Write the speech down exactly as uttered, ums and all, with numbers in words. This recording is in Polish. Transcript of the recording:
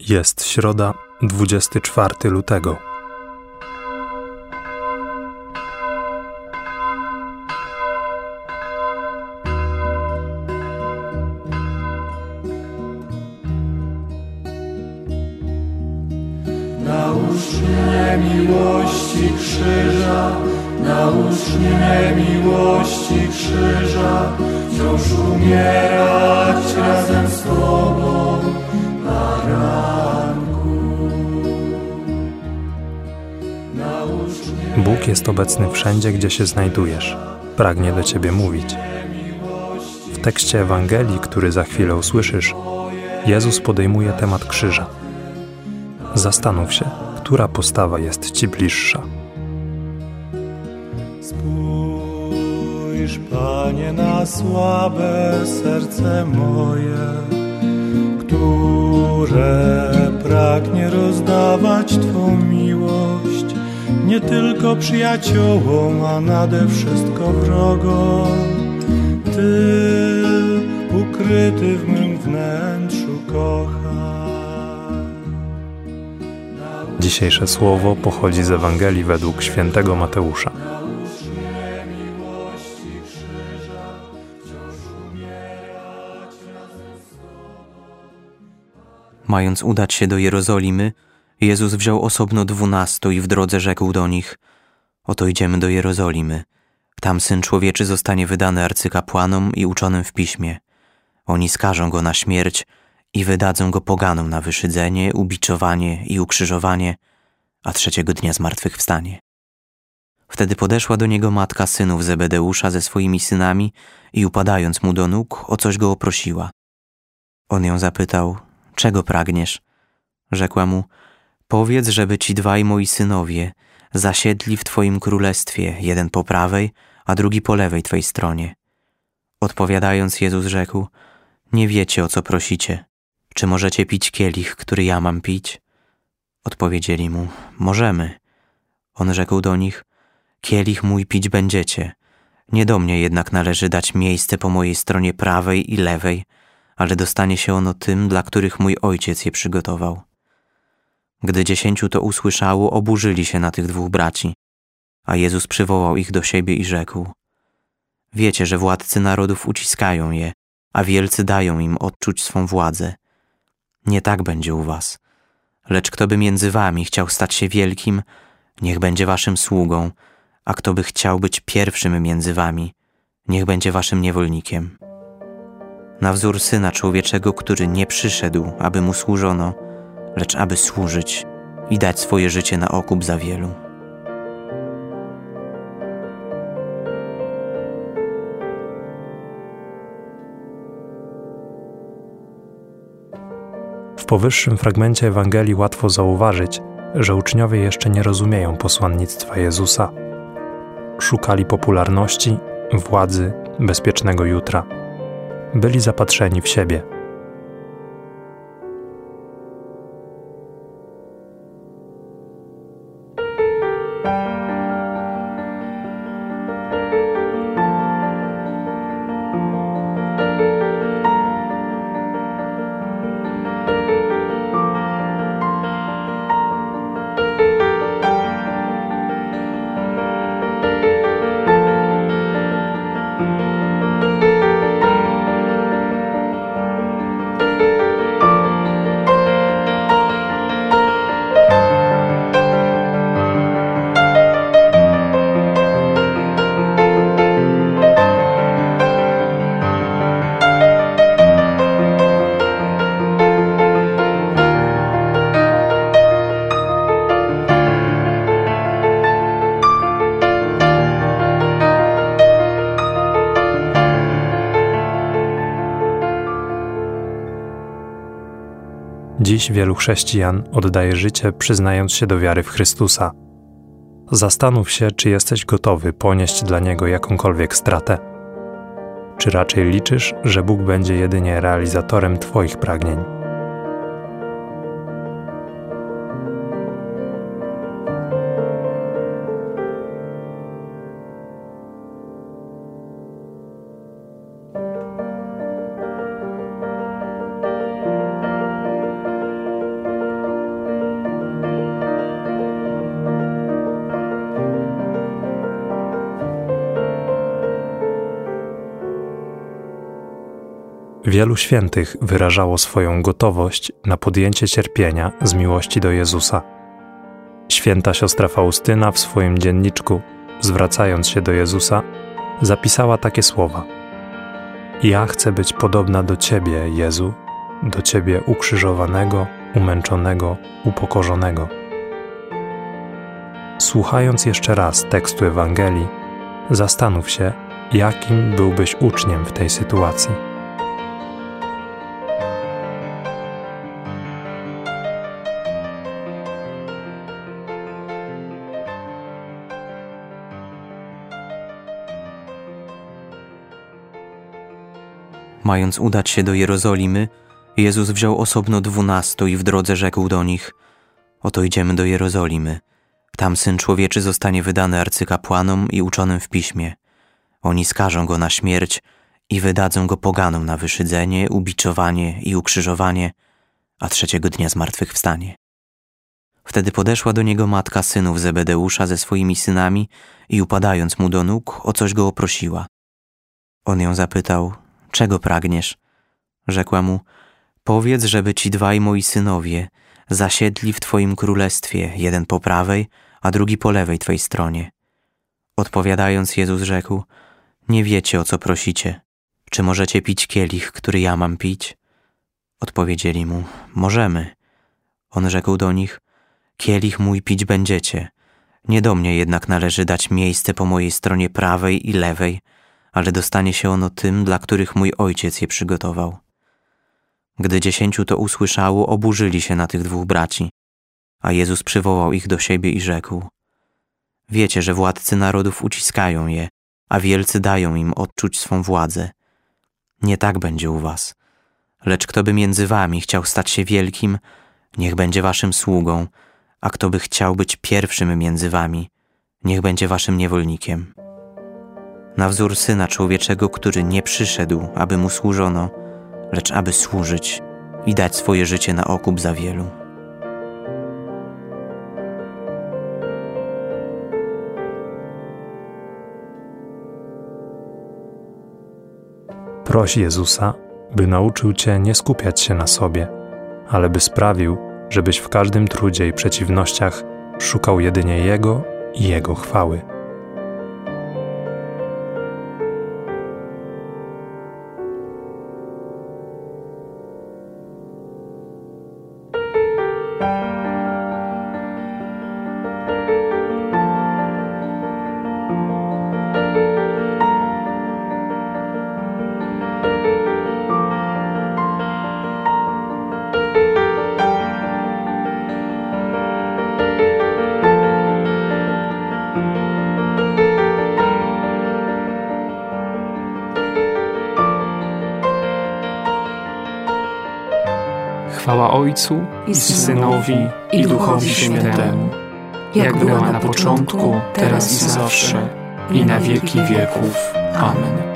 Jest środa, dwudziestego czwartego lutego. Naucz mnie miłości krzyża, naucz mnie miłości krzyża, wciąż umierać razem z Tobą na ranku. Naucz mnie. Bóg jest obecny wszędzie, gdzie się znajdujesz. Pragnie do Ciebie mówić. W tekście Ewangelii, który za chwilę usłyszysz, Jezus podejmuje temat krzyża. Zastanów się, która postawa jest Ci bliższa. Spójrz, Panie, na słabe serce moje, które pragnie rozdawać Twą miłość nie tylko przyjaciołom, a nade wszystko wrogom. Ty, ukryty w mym wnętrzu, kochaj. Dzisiejsze słowo pochodzi z Ewangelii według świętego Mateusza. Mając udać się do Jerozolimy, Jezus wziął osobno dwunastu i w drodze rzekł do nich: Oto idziemy do Jerozolimy. Tam Syn Człowieczy zostanie wydany arcykapłanom i uczonym w piśmie. Oni skażą Go na śmierć i wydadzą Go poganom na wyszydzenie, ubiczowanie i ukrzyżowanie, a trzeciego dnia zmartwychwstanie. Wtedy podeszła do Niego matka synów Zebedeusza ze swoimi synami i upadając Mu do nóg, o coś Go oprosiła. On ją zapytał: czego pragniesz? Rzekła Mu: powiedz, żeby ci dwaj moi synowie zasiedli w Twoim królestwie, jeden po prawej, a drugi po lewej Twej stronie. Odpowiadając, Jezus rzekł: nie wiecie, o co prosicie. Czy możecie pić kielich, który ja mam pić? Odpowiedzieli Mu: możemy. On rzekł do nich: kielich mój pić będziecie. Nie do mnie jednak należy dać miejsce po mojej stronie prawej i lewej, ale dostanie się ono tym, dla których mój Ojciec je przygotował. Gdy dziesięciu to usłyszało, oburzyli się na tych dwóch braci, a Jezus przywołał ich do siebie i rzekł: wiecie, że władcy narodów uciskają je, a wielcy dają im odczuć swą władzę. Nie tak będzie u was. Lecz kto by między wami chciał stać się wielkim, niech będzie waszym sługą, a kto by chciał być pierwszym między wami, niech będzie waszym niewolnikiem. Na wzór Syna Człowieczego, który nie przyszedł, aby Mu służono, lecz aby służyć i dać swoje życie na okup za wielu. W powyższym fragmencie Ewangelii łatwo zauważyć, że uczniowie jeszcze nie rozumieją posłannictwa Jezusa. Szukali popularności, władzy, bezpiecznego jutra. Byli zapatrzeni w siebie. Dziś wielu chrześcijan oddaje życie, przyznając się do wiary w Chrystusa. Zastanów się, czy jesteś gotowy ponieść dla Niego jakąkolwiek stratę. Czy raczej liczysz, że Bóg będzie jedynie realizatorem Twoich pragnień? Wielu świętych wyrażało swoją gotowość na podjęcie cierpienia z miłości do Jezusa. Święta siostra Faustyna w swoim dzienniczku, zwracając się do Jezusa, zapisała takie słowa: Ja chcę być podobna do Ciebie, Jezu, do Ciebie ukrzyżowanego, umęczonego, upokorzonego. Słuchając jeszcze raz tekstu Ewangelii, zastanów się, jakim byłbyś uczniem w tej sytuacji. Mając udać się do Jerozolimy, Jezus wziął osobno dwunastu i w drodze rzekł do nich: Oto idziemy do Jerozolimy. Tam Syn Człowieczy zostanie wydany arcykapłanom i uczonym w piśmie. Oni skażą Go na śmierć i wydadzą Go poganom na wyszydzenie, ubiczowanie i ukrzyżowanie, a trzeciego dnia zmartwychwstanie. Wtedy podeszła do Niego matka synów Zebedeusza ze swoimi synami i upadając Mu do nóg, o coś Go oprosiła. On ją zapytał: Czego pragniesz? Rzekła Mu: Powiedz, żeby ci dwaj moi synowie zasiedli w Twoim królestwie, jeden po prawej, a drugi po lewej Twej stronie. Odpowiadając, Jezus rzekł: Nie wiecie, o co prosicie. Czy możecie pić kielich, który ja mam pić? Odpowiedzieli Mu: Możemy. On rzekł do nich: Kielich mój pić będziecie. Nie do mnie jednak należy dać miejsce po mojej stronie prawej i lewej, ale dostanie się ono tym, dla których mój Ojciec je przygotował. Gdy dziesięciu to usłyszało, oburzyli się na tych dwóch braci, a Jezus przywołał ich do siebie i rzekł: Wiecie, że władcy narodów uciskają je, a wielcy dają im odczuć swą władzę. Nie tak będzie u was. Lecz kto by między wami chciał stać się wielkim, niech będzie waszym sługą, a kto by chciał być pierwszym między wami, niech będzie waszym niewolnikiem. Na wzór Syna Człowieczego, który nie przyszedł, aby Mu służono, lecz aby służyć i dać swoje życie na okup za wielu. Proś Jezusa, by nauczył Cię nie skupiać się na sobie, ale by sprawił, żebyś w każdym trudzie i przeciwnościach szukał jedynie Jego i Jego chwały. Chwała Ojcu i Synowi i Duchowi Świętemu, jak była na początku, teraz i zawsze, i na wieki wieków. Amen.